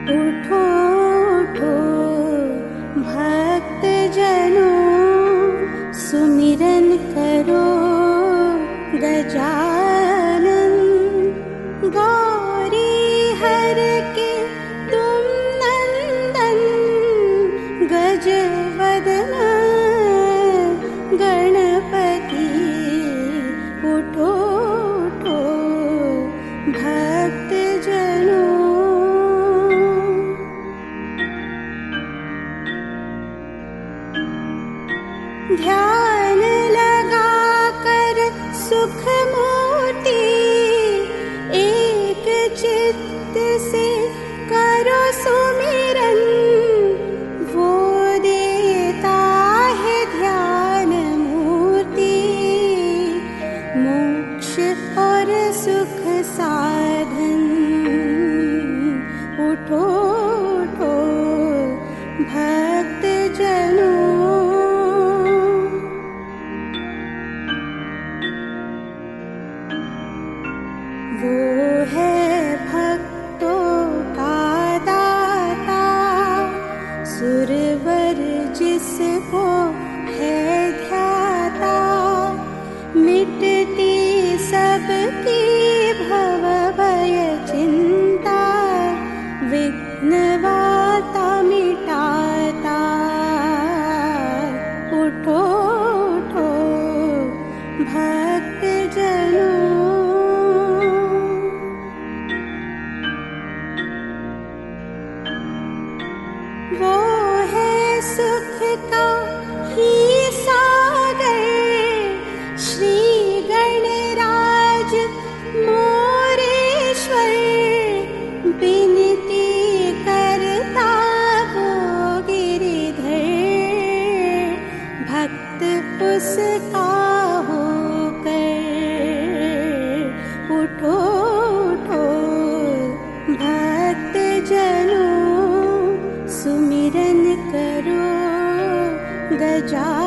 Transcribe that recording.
उठो उठो भक्त जनों, सुमिरन करो गजानन। गौरी हर के तुम नंदन, गजवदन गणपति। उठो उठो भक्त जनों, ध्यान लगा कर सुख मूर्ति, एक चित्त से करो सुमिरन। वो देता है ध्यान मूर्ति, मोक्ष और सुख साधन। उठो उठो भक्त जनों, वो है भक्तों का दाता, सुरवर जिसको है ध्याता। मिटती सबकी भव भय चिंता, विघ्नवाता मिटाता। उठो उठो भक्त जनों, वो है सुख का ही सागर, श्री गणराज मोरेश्वर। विनती करता वो गिरिधर, भक्त उसका होकर। उठो उठो भक्त जनों, सुमिरन करो गजानन।